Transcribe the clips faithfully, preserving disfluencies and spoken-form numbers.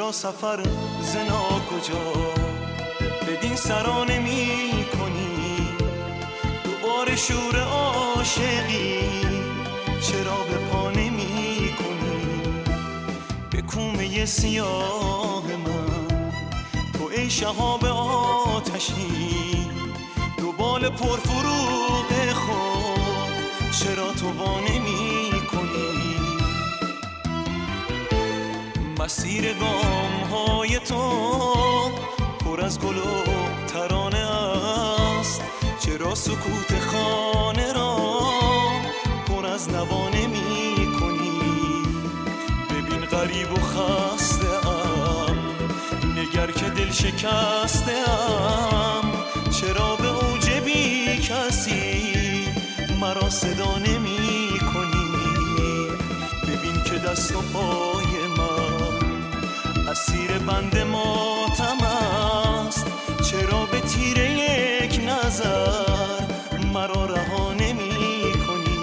چرا سفر زنا کجا بدین سرا نمی کنی؟ دوباره شور عاشقی چرا به پا نمی کنی؟ به کومه سیاه من تو ای شهاب آتشی، دو بال پرفروغ خود چرا تو وا نمی کنی؟ مسیر گام های تو پر از گل و ترانه است، چرا سکوت خانه را پر از نوا نمی کنی؟ ببین غریب و خسته ام، نگر که دل شکسته ام، چرا به اوج بی کسی مرا صدا نمی کنی؟ ببین که دست و پای من اسیر بند ماتم است، چرا به تیر یک نظر مرا رها نمی کنی؟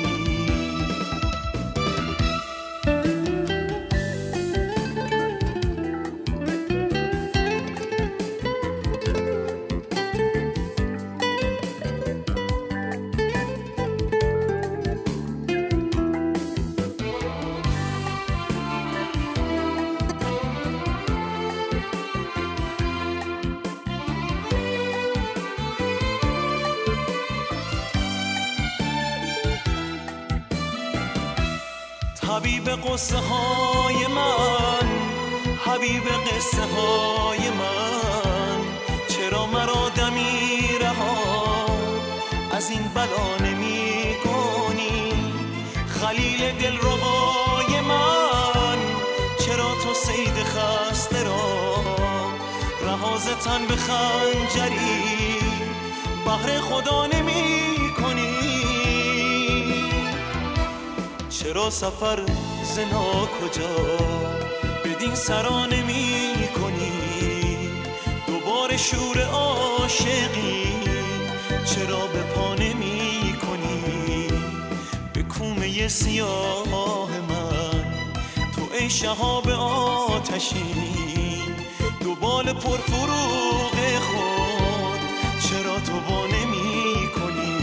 حبیب قصه های من، حبیب قصه های من، چرا مرا دمی رها از این بلا نمی کنی؟ خلیل دل ربای من، چرا تو صید خسته را رها ز تن به خنجری بهر خدا نمی کنی؟ چرا سفر زنا کجا بدین سرا نمی کنی؟ دوباره شور عاشقی چرا به پا نمی کنی؟ به کومه سیاه من تو ای شهاب آتشی، دو بال پرفروغ خود چرا تو وا نمی کنی؟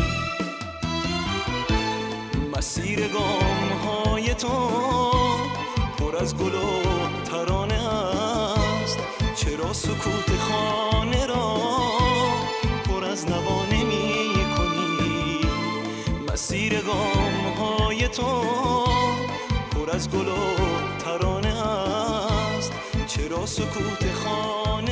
مسیر گام های تو پر از گل و ترانه است، چرا سکوت خانه را پر از نوا نمی کنی؟ مسیر گام های تو پر از گل و ترانه است، چرا سکوت خانه